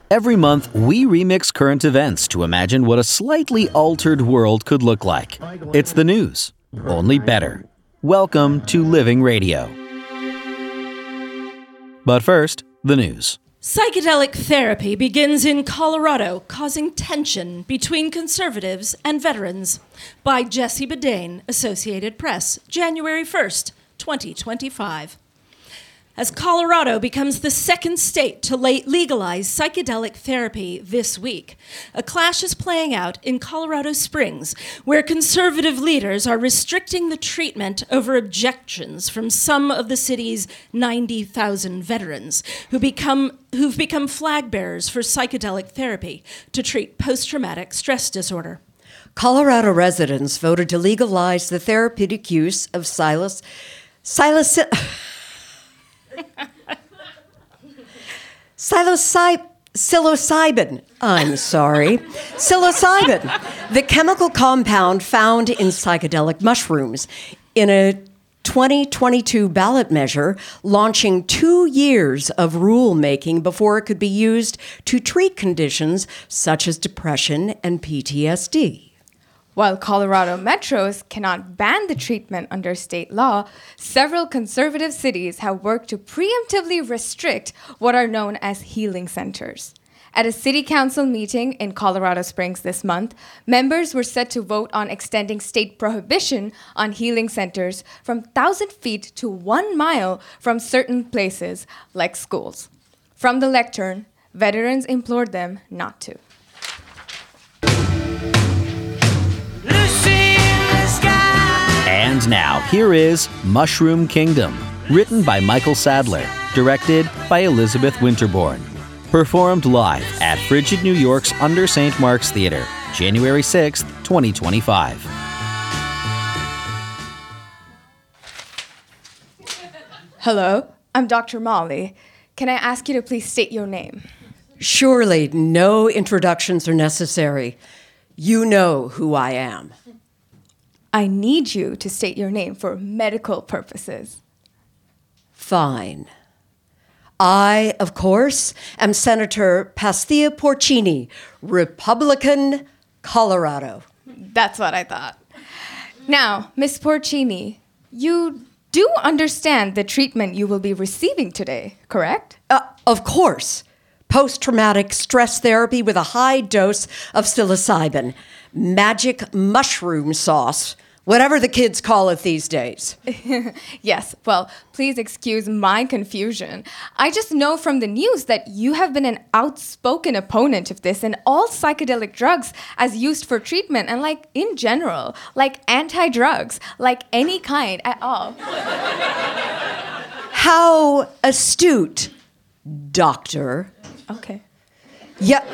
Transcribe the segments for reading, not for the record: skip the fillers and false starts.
Every month, we remix current events to imagine what a slightly altered world could look like. It's the news, only better. Welcome to Living Radio. But first, the news. Psychedelic therapy begins in Colorado, causing tension between conservatives and veterans. By Jesse Bedane, Associated Press, January 1st, 2025. As Colorado becomes the second state to legalize psychedelic therapy this week, a clash is playing out in Colorado Springs, where conservative leaders are restricting the treatment over objections from some of the city's 90,000 veterans who've become flag bearers for psychedelic therapy to treat post-traumatic stress disorder. Colorado residents voted to legalize the therapeutic use of psilocybin, the chemical compound found in psychedelic mushrooms, in a 2022 ballot measure launching 2 years of rulemaking before it could be used to treat conditions such as depression and PTSD. While Colorado metros cannot ban the treatment under state law, several conservative cities have worked to preemptively restrict what are known as healing centers. At a city council meeting in Colorado Springs this month, members were set to vote on extending state prohibition on healing centers from 1,000 feet to 1 mile from certain places, like schools. From the lectern, veterans implored them not to. And now, here is Mushroom Kingdom, written by Michael Sadler, directed by Elizabeth Winterborn. Performed live at Frigid New York's Under St. Mark's Theater, January 6th, 2025. Hello, I'm Dr. Molly. Can I ask you to please state your name? Surely no introductions are necessary. You know who I am. I need you to state your name for medical purposes. Fine. I, of course, am Senator Pasthea Porcini, Republican, Colorado. That's what I thought. Now, Ms. Porcini, you do understand the treatment you will be receiving today, correct? Of course. Post-traumatic stress therapy with a high dose of psilocybin. Magic mushroom sauce. Whatever the kids call it these days. Yes, well, please excuse my confusion. I just know from the news that you have been an outspoken opponent of this and all psychedelic drugs as used for treatment and in general, anti-drugs, any kind at all. How astute, doctor. Okay. Yeah.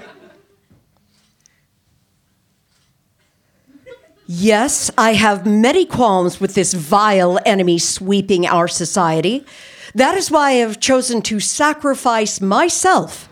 Yes, I have many qualms with this vile enemy sweeping our society. That is why I have chosen to sacrifice myself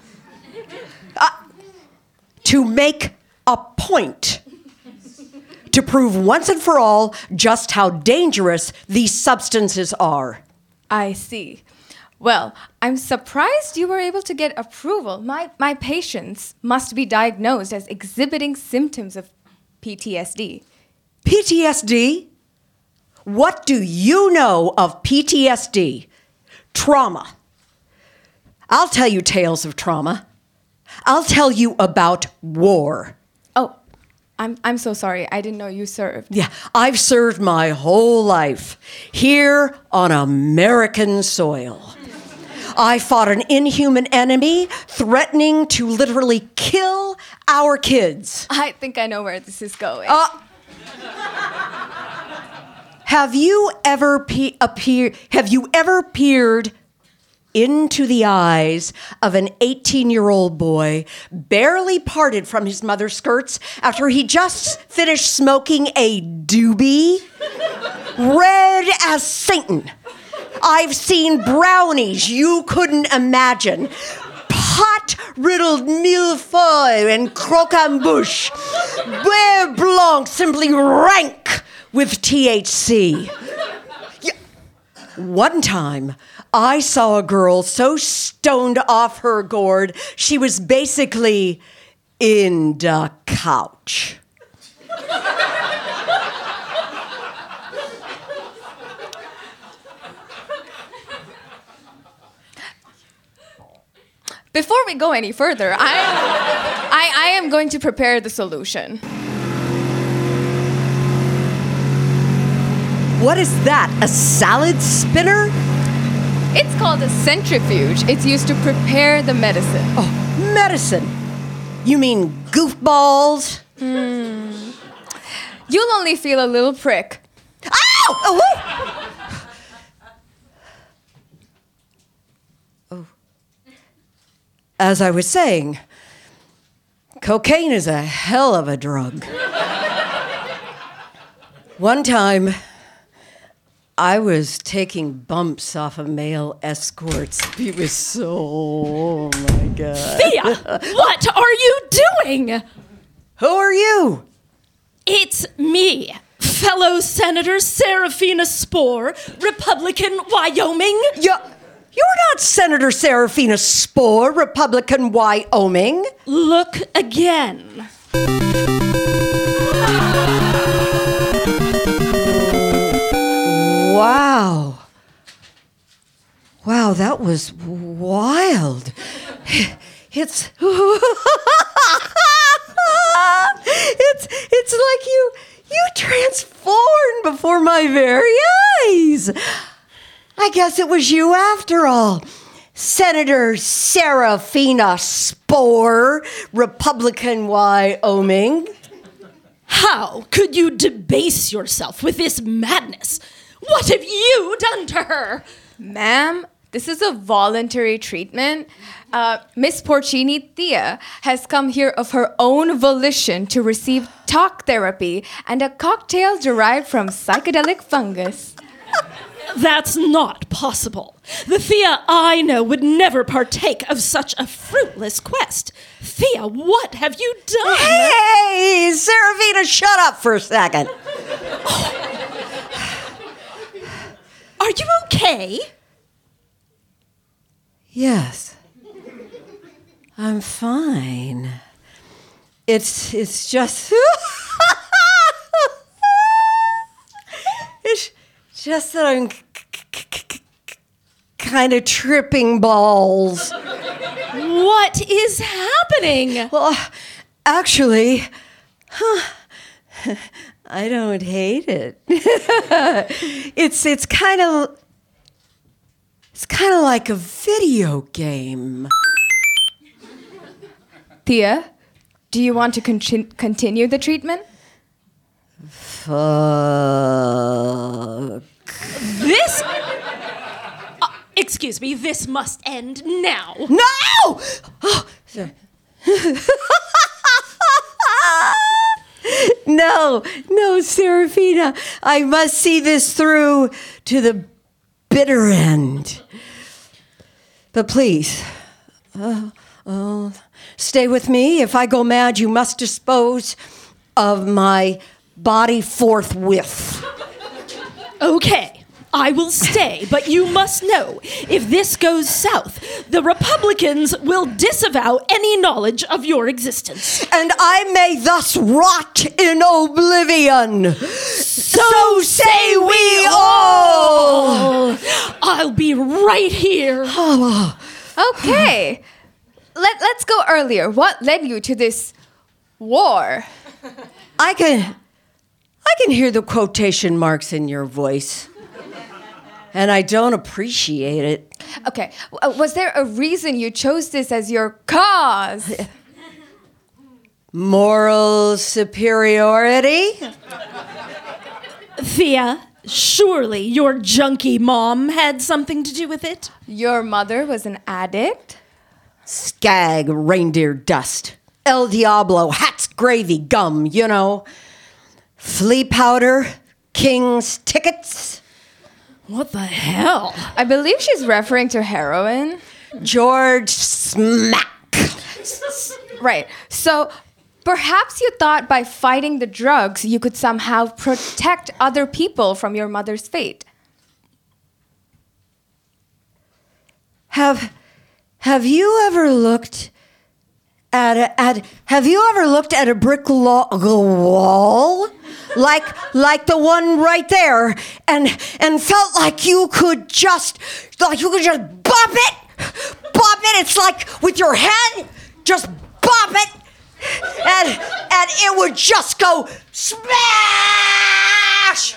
to make a point, to prove once and for all just how dangerous these substances are. I see. Well, I'm surprised you were able to get approval. My patients must be diagnosed as exhibiting symptoms of PTSD. PTSD? What do you know of PTSD? Trauma. I'll tell you tales of trauma. I'll tell you about war. Oh, I'm so sorry. I didn't know you served. Yeah, I've served my whole life here on American soil. I fought an inhuman enemy threatening to literally kill our kids. I think I know where this is going. Have you ever peered into the eyes of an 18-year-old boy barely parted from his mother's skirts after he just finished smoking a doobie? Red as Satan. I've seen brownies you couldn't imagine. Pot-riddled millefeuille and croquembouche. Beurre blanc simply rank with THC. One time, I saw a girl so stoned off her gourd, she was basically in the couch. Before we go any further, I am going to prepare the solution. What is that? A salad spinner? It's called a centrifuge. It's used to prepare the medicine. Oh, medicine. You mean goofballs? You'll only feel a little prick. Ow! Oh! As I was saying, cocaine is a hell of a drug. One time, I was taking bumps off of male escorts. He was so, oh my God. Thea, what are you doing? Who are you? It's me, fellow Senator Serafina Spore, Republican, Wyoming. You're not Senator Serafina Spore, Republican, Wyoming. Look again. Wow. Wow, that was wild. It's it's like you transformed before my very eyes. I guess it was you after all. Senator Serafina Spore, Republican, Wyoming. How could you debase yourself with this madness? What have you done to her? Ma'am, this is a voluntary treatment. Miss Porcini Thea has come here of her own volition to receive talk therapy and a cocktail derived from psychedelic fungus. That's not possible. The Thea I know would never partake of such a fruitless quest. Thea, what have you done? Hey, Serafina, shut up for a second. Are you okay? Yes. I'm fine. It's just it's just that I'm kind of tripping balls. What is happening? Well, actually, I don't hate it. It's kind of like a video game. Thea, do you want to continue the treatment? Fuck. This... excuse me, this must end now. No! Oh, sorry. No, Serafina. I must see this through to the bitter end. But please, stay with me. If I go mad, you must dispose of my body forthwith. Okay, I will stay, but you must know, if this goes south, the Republicans will disavow any knowledge of your existence. And I may thus rot in oblivion. So say we all. I'll be right here. Okay. Let's go earlier. What led you to this war? I can hear the quotation marks in your voice. And I don't appreciate it. Okay. Was there a reason you chose this as your cause? Moral superiority? Thea, surely your junkie mom had something to do with it? Your mother was an addict? Skag, reindeer dust. El Diablo, hats, gravy, gum, you know. Flea powder, king's tickets. What the hell? I believe she's referring to heroin. George Smack. Right. So perhaps you thought by fighting the drugs, you could somehow protect other people from your mother's fate. have you ever looked at a brick wall like the one right there and felt like you could just bop it? It's like with your head, just bop it, and it would just go smash.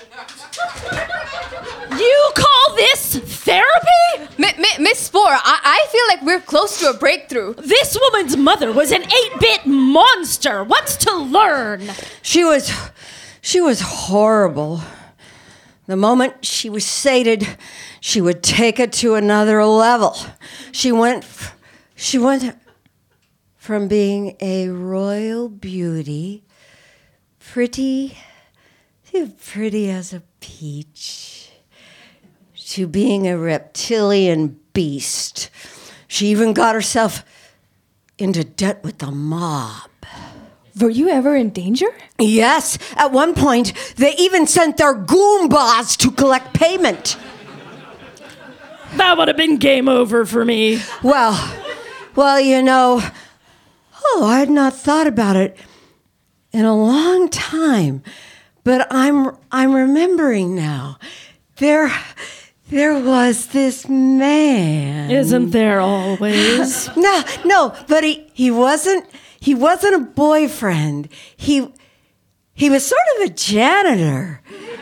You call this therapy? Miss Spore, I feel like we're close to a breakthrough. This woman's mother was an 8-bit monster. What's to learn? She was horrible. The moment she was sated, she would take it to another level. She went from being a royal beauty, pretty as a peach, to being a reptilian beast. She even got herself into debt with the mob. Were you ever in danger? Yes, at one point, they even sent their Goombas to collect payment. That would have been game over for me. Well, I had not thought about it in a long time, but I'm remembering now. There was this man. Isn't there always? No, but he wasn't a boyfriend. He was sort of a janitor.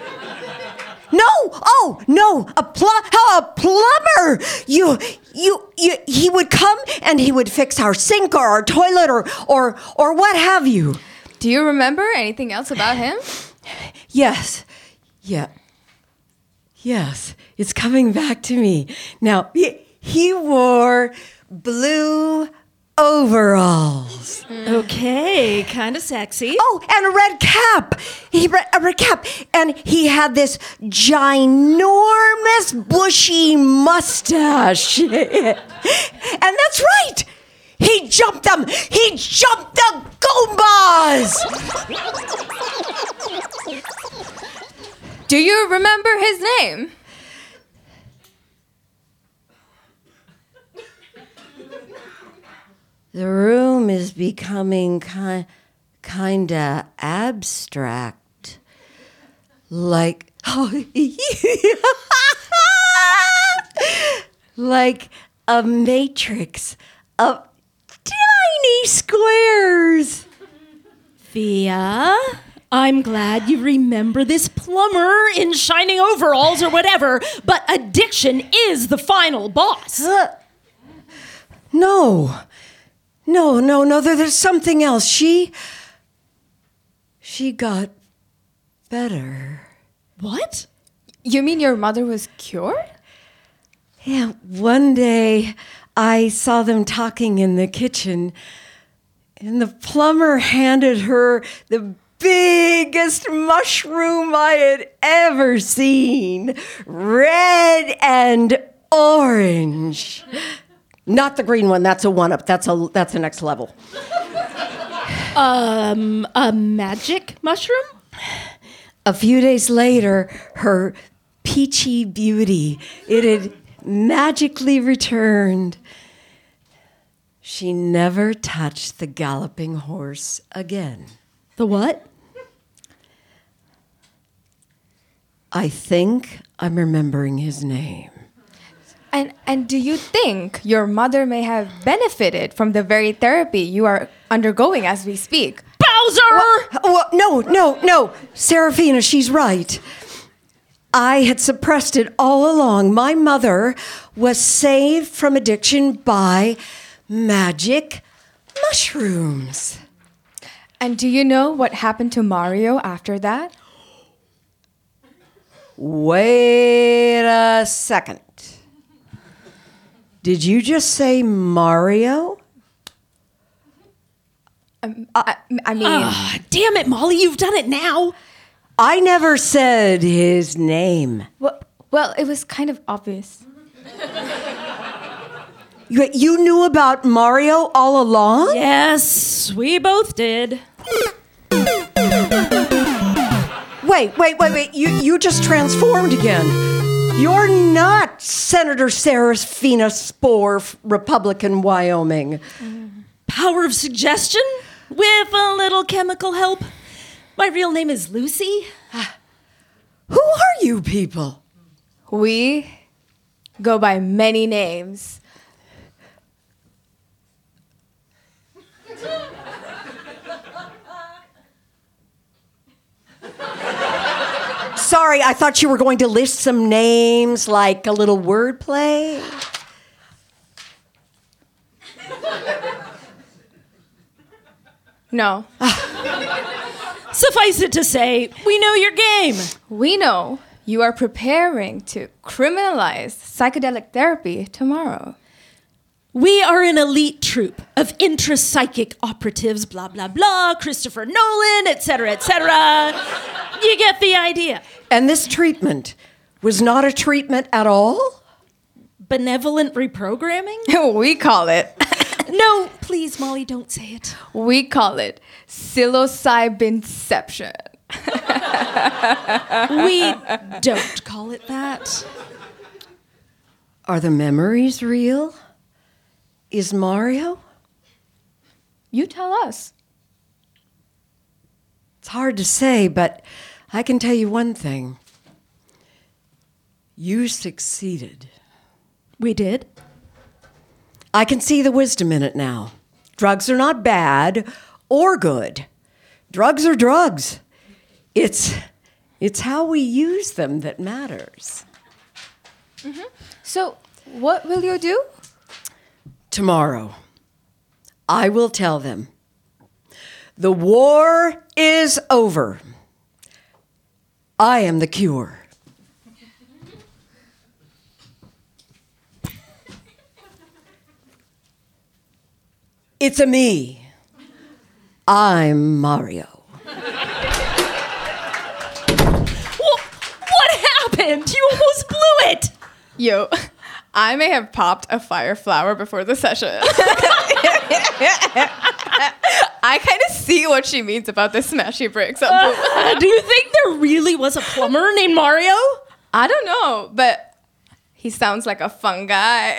No, a plumber. He would come and he would fix our sink or our toilet or what have you. Do you remember anything else about him? Yes. It's coming back to me. Now, he wore blue overalls. Okay, kind of sexy. Oh, and a red cap. And he had this ginormous bushy mustache. And that's right. He jumped them. He jumped the Goombas. Do you remember his name? The room is becoming kinda abstract. Like, like a matrix of tiny squares. Thea, I'm glad you remember this plumber in shining overalls or whatever, but addiction is the final boss. No, there's something else. She got better. What? You mean your mother was cured? Yeah, one day I saw them talking in the kitchen, and the plumber handed her the biggest mushroom I had ever seen. Red and orange. Not the green one, that's a one-up. That's the next level. A magic mushroom? A few days later, her peachy beauty, it had magically returned. She never touched the galloping horse again. The what? I think I'm remembering his name. And do you think your mother may have benefited from the very therapy you are undergoing as we speak? Bowser! No. Serafina, she's right. I had suppressed it all along. My mother was saved from addiction by magic mushrooms. And do you know what happened to Mario after that? Wait a second. Did you just say Mario? I mean... Damn it, Molly, you've done it now. I never said his name. Well, it was kind of obvious. You knew about Mario all along? Yes, we both did. Wait. You just transformed again. You're not Senator Serafina Spore, Republican, Wyoming. Power of suggestion with a little chemical help. My real name is Lucy. Who are you people? We go by many names. Sorry, I thought you were going to list some names, like a little wordplay. No. Suffice it to say, we know your game. We know you are preparing to criminalize psychedelic therapy tomorrow. We are an elite troupe of intrapsychic operatives, blah, blah, blah, Christopher Nolan, etc., etc. You get the idea. And this treatment was not a treatment at all? Benevolent reprogramming? We call it. No, please, Molly, don't say it. We call it psilocybinception. We don't call it that. Are the memories real? Is Mario? You tell us. It's hard to say, but I can tell you one thing. You succeeded. We did? I can see the wisdom in it now. Drugs are not bad or good. Drugs are drugs. It's how we use them that matters. Mm-hmm. So, what will you do? Tomorrow, I will tell them, the war is over. I am the cure. It's a me. I'm Mario. What happened? You almost blew it. Yo, I may have popped a fire flower before the session. I kind of see what she means about the smashy bricks. Do you think there really was a plumber named Mario? I don't know, but he sounds like a fun guy.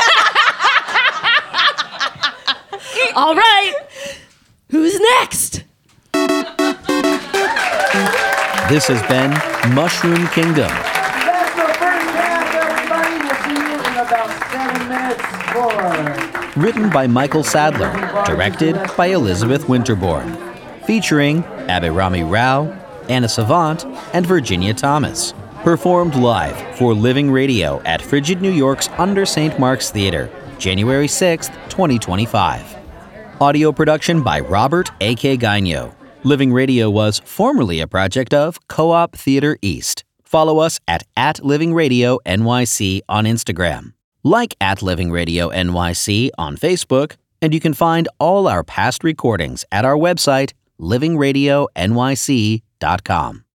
All right. Who's next? This has been Mushroom Kingdom. That's the first half, everybody. We'll see you in about 7 minutes. Written by Michael Sadler. Directed by Elizabeth Winterborn. Featuring Abhirami Rao, Anna Savant, and Virginia Thomas. Performed live for Living Radio at Frigid New York's Under St. Mark's Theater, January 6th, 2025. Audio production by Robert A.K. Gaino. Living Radio was formerly a project of Co-op Theater East. Follow us at Living Radio NYC on Instagram. Like at Living Radio NYC on Facebook, and you can find all our past recordings at our website, livingradionyc.com.